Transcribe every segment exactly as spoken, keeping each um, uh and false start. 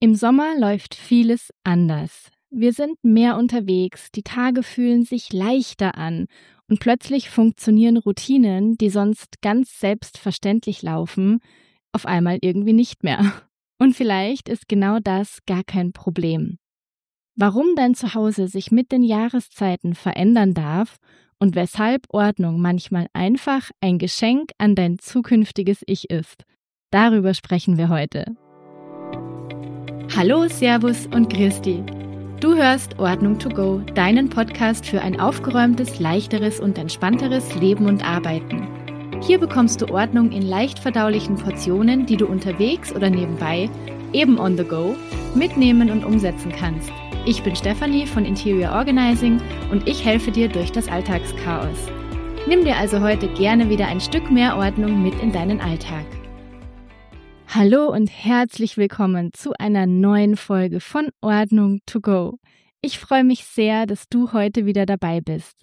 Im Sommer läuft vieles anders. Wir sind mehr unterwegs, die Tage fühlen sich leichter an und plötzlich funktionieren Routinen, die sonst ganz selbstverständlich laufen, auf einmal irgendwie nicht mehr. Und vielleicht ist genau das gar kein Problem. Warum dein Zuhause sich mit den Jahreszeiten verändern darf und weshalb Ordnung manchmal einfach ein Geschenk an dein zukünftiges Ich ist, darüber sprechen wir heute. Hallo, Servus und Grüß dich. Du hörst Ordnung to go, deinen Podcast für ein aufgeräumtes, leichteres und entspannteres Leben und Arbeiten. Hier bekommst du Ordnung in leicht verdaulichen Portionen, die du unterwegs oder nebenbei, eben on the go, mitnehmen und umsetzen kannst. Ich bin Stefanie von Interior Organizing und ich helfe dir durch das Alltagschaos. Nimm dir also heute gerne wieder ein Stück mehr Ordnung mit in deinen Alltag. Hallo und herzlich willkommen zu einer neuen Folge von Ordnung to go. Ich freue mich sehr, dass du heute wieder dabei bist.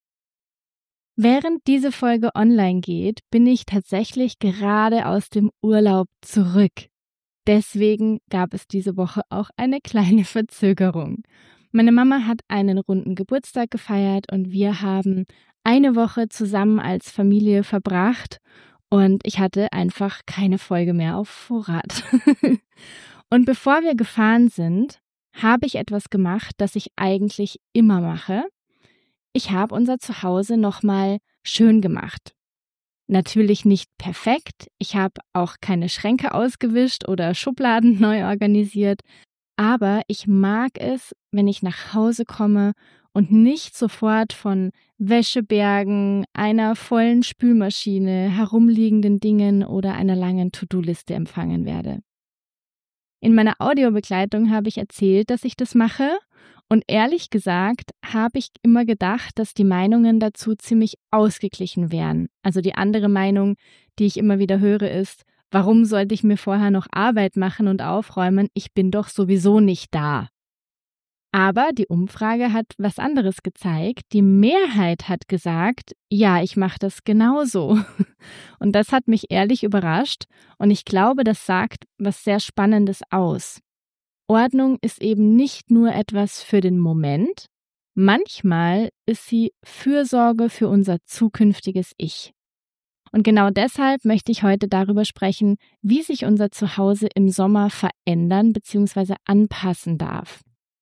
Während diese Folge online geht, bin ich tatsächlich gerade aus dem Urlaub zurück. Deswegen gab es diese Woche auch eine kleine Verzögerung. Meine Mama hat einen runden Geburtstag gefeiert und wir haben eine Woche zusammen als Familie verbracht. Und ich hatte einfach keine Folge mehr auf Vorrat. Und bevor wir gefahren sind, habe ich etwas gemacht, das ich eigentlich immer mache. Ich habe unser Zuhause nochmal schön gemacht. Natürlich nicht perfekt. Ich habe auch keine Schränke ausgewischt oder Schubladen neu organisiert. Aber ich mag es, wenn ich nach Hause komme und nicht sofort von Wäschebergen, einer vollen Spülmaschine, herumliegenden Dingen oder einer langen To-Do-Liste empfangen werde. In meiner Audiobegleitung habe ich erzählt, dass ich das mache und ehrlich gesagt habe ich immer gedacht, dass die Meinungen dazu ziemlich ausgeglichen wären. Also die andere Meinung, die ich immer wieder höre, ist, warum sollte ich mir vorher noch Arbeit machen und aufräumen? Ich bin doch sowieso nicht da. Aber die Umfrage hat was anderes gezeigt. Die Mehrheit hat gesagt, ja, ich mache das genauso. Und das hat mich ehrlich überrascht und ich glaube, das sagt was sehr Spannendes aus. Ordnung ist eben nicht nur etwas für den Moment, manchmal ist sie Fürsorge für unser zukünftiges Ich. Und genau deshalb möchte ich heute darüber sprechen, wie sich unser Zuhause im Sommer verändern bzw. anpassen darf.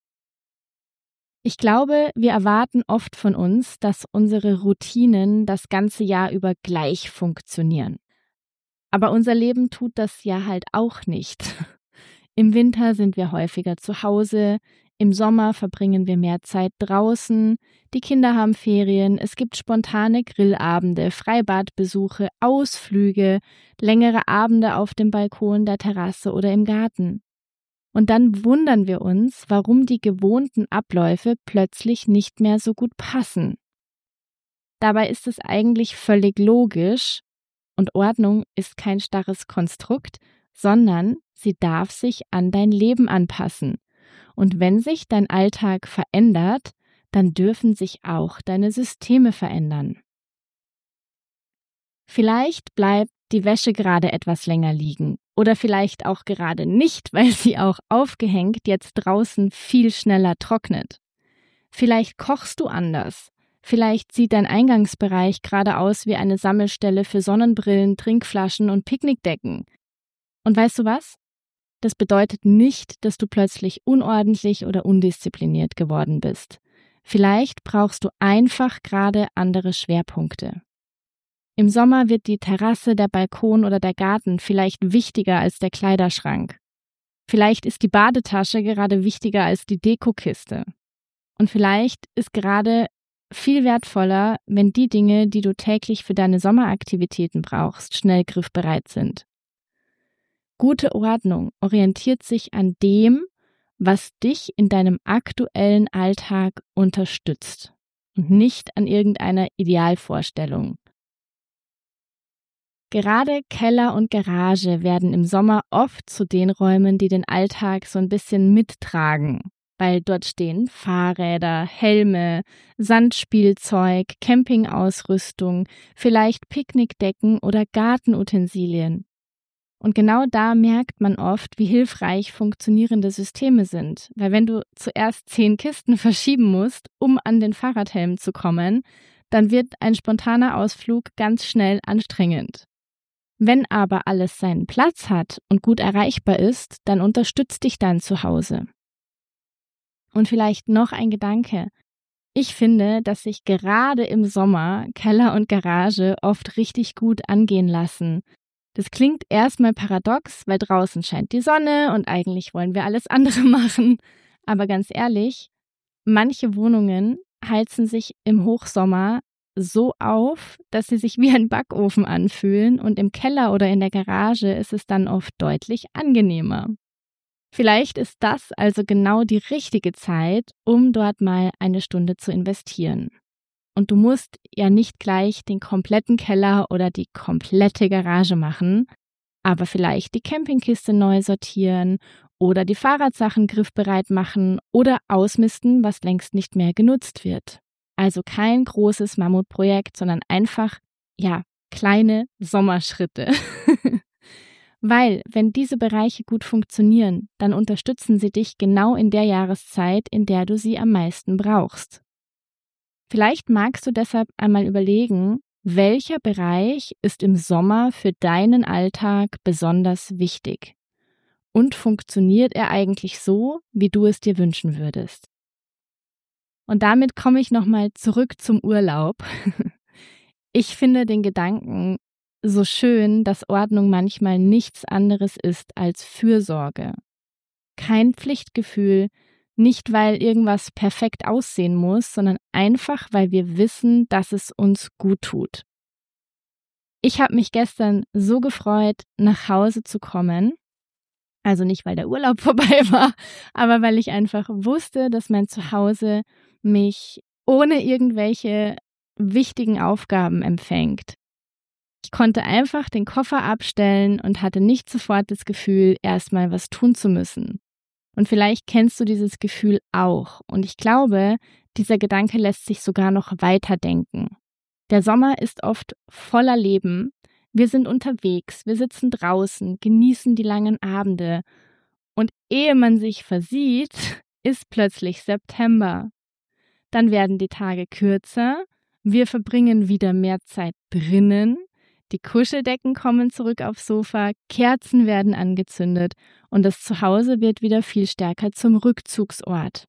Ich glaube, wir erwarten oft von uns, dass unsere Routinen das ganze Jahr über gleich funktionieren. Aber unser Leben tut das ja halt auch nicht. Im Winter sind wir häufiger zu Hause, im Sommer verbringen wir mehr Zeit draußen, die Kinder haben Ferien, es gibt spontane Grillabende, Freibadbesuche, Ausflüge, längere Abende auf dem Balkon, der Terrasse oder im Garten. Und dann wundern wir uns, warum die gewohnten Abläufe plötzlich nicht mehr so gut passen. Dabei ist es eigentlich völlig logisch und Ordnung ist kein starres Konstrukt, sondern sie darf sich an dein Leben anpassen. Und wenn sich dein Alltag verändert, dann dürfen sich auch deine Systeme verändern. Vielleicht bleibt die Wäsche gerade etwas länger liegen oder vielleicht auch gerade nicht, weil sie auch aufgehängt jetzt draußen viel schneller trocknet. Vielleicht kochst du anders. Vielleicht sieht dein Eingangsbereich gerade aus wie eine Sammelstelle für Sonnenbrillen, Trinkflaschen und Picknickdecken. Und weißt du was? Das bedeutet nicht, dass du plötzlich unordentlich oder undiszipliniert geworden bist. Vielleicht brauchst du einfach gerade andere Schwerpunkte. Im Sommer wird die Terrasse, der Balkon oder der Garten vielleicht wichtiger als der Kleiderschrank. Vielleicht ist die Badetasche gerade wichtiger als die Dekokiste. Und vielleicht ist gerade viel wertvoller, wenn die Dinge, die du täglich für deine Sommeraktivitäten brauchst, schnell griffbereit sind. Gute Ordnung orientiert sich an dem, was dich in deinem aktuellen Alltag unterstützt und nicht an irgendeiner Idealvorstellung. Gerade Keller und Garage werden im Sommer oft zu den Räumen, die den Alltag so ein bisschen mittragen, weil dort stehen Fahrräder, Helme, Sandspielzeug, Campingausrüstung, vielleicht Picknickdecken oder Gartenutensilien. Und genau da merkt man oft, wie hilfreich funktionierende Systeme sind. Weil wenn du zuerst zehn Kisten verschieben musst, um an den Fahrradhelm zu kommen, dann wird ein spontaner Ausflug ganz schnell anstrengend. Wenn aber alles seinen Platz hat und gut erreichbar ist, dann unterstützt dich dein Zuhause. Und vielleicht noch ein Gedanke. Ich finde, dass sich gerade im Sommer Keller und Garage oft richtig gut angehen lassen. Das klingt erstmal paradox, weil draußen scheint die Sonne und eigentlich wollen wir alles andere machen. Aber ganz ehrlich, manche Wohnungen heizen sich im Hochsommer so auf, dass sie sich wie ein Backofen anfühlen und im Keller oder in der Garage ist es dann oft deutlich angenehmer. Vielleicht ist das also genau die richtige Zeit, um dort mal eine Stunde zu investieren. Und du musst ja nicht gleich den kompletten Keller oder die komplette Garage machen, aber vielleicht die Campingkiste neu sortieren oder die Fahrradsachen griffbereit machen oder ausmisten, was längst nicht mehr genutzt wird. Also kein großes Mammutprojekt, sondern einfach, ja, kleine Sommerschritte. Weil, wenn diese Bereiche gut funktionieren, dann unterstützen sie dich genau in der Jahreszeit, in der du sie am meisten brauchst. Vielleicht magst du deshalb einmal überlegen, welcher Bereich ist im Sommer für deinen Alltag besonders wichtig? Und funktioniert er eigentlich so, wie du es dir wünschen würdest? Und damit komme ich nochmal zurück zum Urlaub. Ich finde den Gedanken so schön, dass Ordnung manchmal nichts anderes ist als Fürsorge. Kein Pflichtgefühl, nicht weil irgendwas perfekt aussehen muss, sondern einfach, weil wir wissen, dass es uns gut tut. Ich habe mich gestern so gefreut, nach Hause zu kommen. Also nicht, weil der Urlaub vorbei war, aber weil ich einfach wusste, dass mein Zuhause mich ohne irgendwelche wichtigen Aufgaben empfängt. Ich konnte einfach den Koffer abstellen und hatte nicht sofort das Gefühl, erstmal was tun zu müssen. Und vielleicht kennst du dieses Gefühl auch. Und ich glaube, dieser Gedanke lässt sich sogar noch weiterdenken. Der Sommer ist oft voller Leben. Wir sind unterwegs, wir sitzen draußen, genießen die langen Abende. Und ehe man sich versieht, ist plötzlich September. Dann werden die Tage kürzer, wir verbringen wieder mehr Zeit drinnen. Die Kuscheldecken kommen zurück aufs Sofa, Kerzen werden angezündet und das Zuhause wird wieder viel stärker zum Rückzugsort.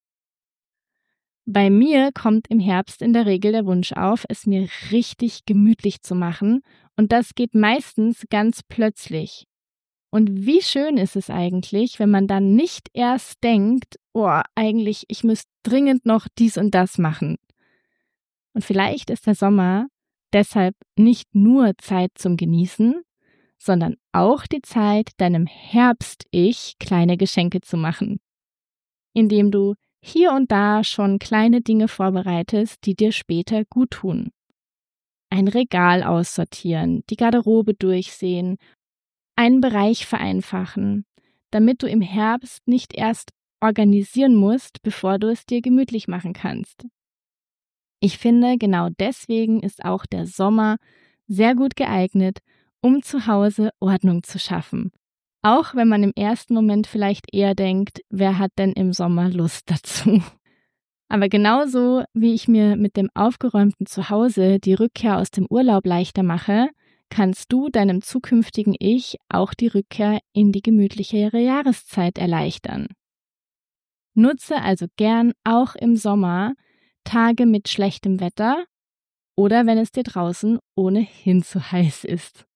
Bei mir kommt im Herbst in der Regel der Wunsch auf, es mir richtig gemütlich zu machen und das geht meistens ganz plötzlich. Und wie schön ist es eigentlich, wenn man dann nicht erst denkt, oh, eigentlich, ich müsste dringend noch dies und das machen. Und vielleicht ist der Sommer deshalb nicht nur Zeit zum Genießen, sondern auch die Zeit, deinem Herbst-Ich kleine Geschenke zu machen, indem du hier und da schon kleine Dinge vorbereitest, die dir später gut tun. Ein Regal aussortieren, die Garderobe durchsehen, einen Bereich vereinfachen, damit du im Herbst nicht erst organisieren musst, bevor du es dir gemütlich machen kannst. Ich finde, genau deswegen ist auch der Sommer sehr gut geeignet, um zu Hause Ordnung zu schaffen. Auch wenn man im ersten Moment vielleicht eher denkt, wer hat denn im Sommer Lust dazu? Aber genauso wie ich mir mit dem aufgeräumten Zuhause die Rückkehr aus dem Urlaub leichter mache, kannst du deinem zukünftigen Ich auch die Rückkehr in die gemütlichere Jahreszeit erleichtern. Nutze also gern auch im Sommer Tage mit schlechtem Wetter oder wenn es dir draußen ohnehin zu heiß ist.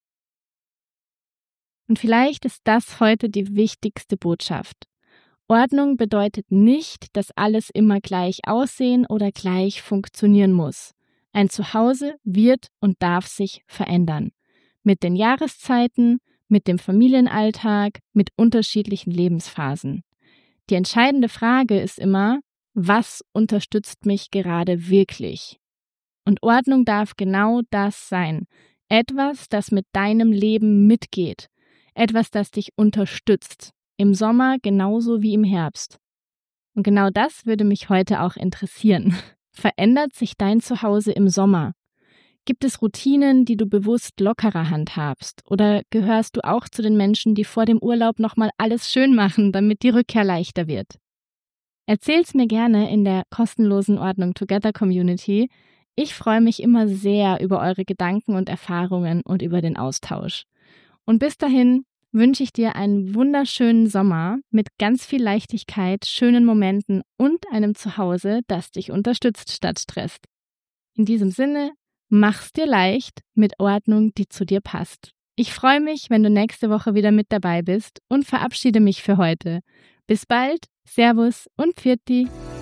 Und vielleicht ist das heute die wichtigste Botschaft. Ordnung bedeutet nicht, dass alles immer gleich aussehen oder gleich funktionieren muss. Ein Zuhause wird und darf sich verändern. Mit den Jahreszeiten, mit dem Familienalltag, mit unterschiedlichen Lebensphasen. Die entscheidende Frage ist immer, was unterstützt mich gerade wirklich? Und Ordnung darf genau das sein. Etwas, das mit deinem Leben mitgeht. Etwas, das dich unterstützt. Im Sommer genauso wie im Herbst. Und genau das würde mich heute auch interessieren. Verändert sich dein Zuhause im Sommer? Gibt es Routinen, die du bewusst lockerer handhabst? Oder gehörst du auch zu den Menschen, die vor dem Urlaub nochmal alles schön machen, damit die Rückkehr leichter wird? Erzähl's mir gerne in der kostenlosen Ordnung Together Community. Ich freue mich immer sehr über eure Gedanken und Erfahrungen und über den Austausch. Und bis dahin wünsche ich dir einen wunderschönen Sommer mit ganz viel Leichtigkeit, schönen Momenten und einem Zuhause, das dich unterstützt statt stresst. In diesem Sinne, mach's dir leicht mit Ordnung, die zu dir passt. Ich freue mich, wenn du nächste Woche wieder mit dabei bist und verabschiede mich für heute. Bis bald, Servus und Pfiat.